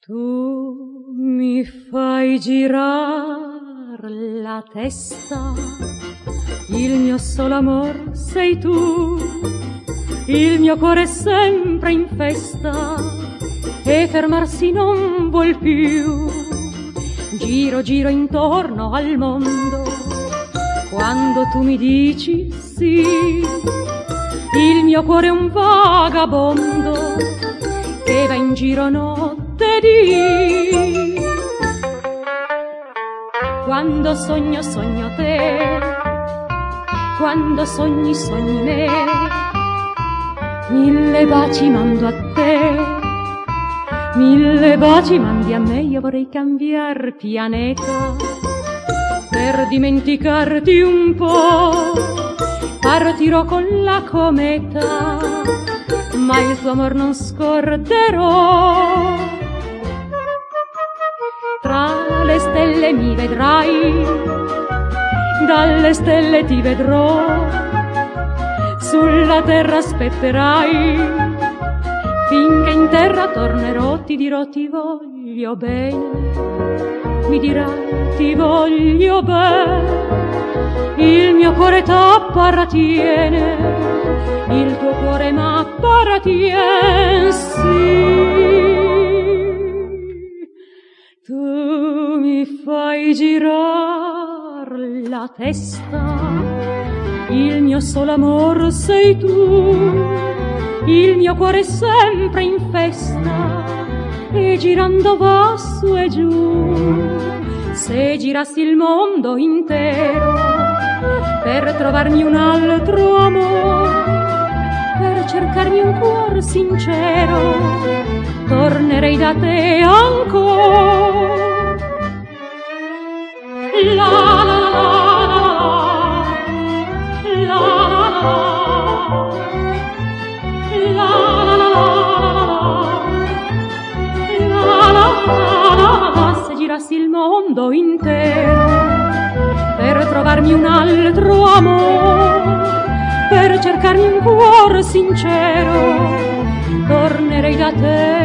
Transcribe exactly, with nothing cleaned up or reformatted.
Tu mi fai girar la testa, il mio solo amor sei tu, il mio cuore è sempre in festa e fermarsi non vuol più. Giro, giro intorno al mondo quando tu mi dici sì, il mio cuore è un vagabondo che va in giro notte e dì. Quando sogno sogno te, quando sogni sogni me, mille baci mando a te, mille baci mandi a me. Io vorrei cambiar pianeta per dimenticarti un po', partirò con la cometa, ma il tuo amor non scorderò. Tra le stelle mi vedrai, dalle stelle ti vedrò, sulla terra aspetterai, finché in terra tornerò. Ti dirò ti voglio bene, mi dirai ti voglio bene, il mio cuore t'appartiene, il tuo cuore m'appartiene, sì. Tu mi fai girar la testa, il mio solo amor sei tu, il mio cuore è sempre in festa e girando va su e giù. Se girassi il mondo intero per trovarmi un altro amor, per cercarmi un cuor sincero, tornerei da te ancora. La la la la la la la. Se girassi il mondo intero per trovarmi un altro amor, per cercarmi un cuore sincero, tornerei da te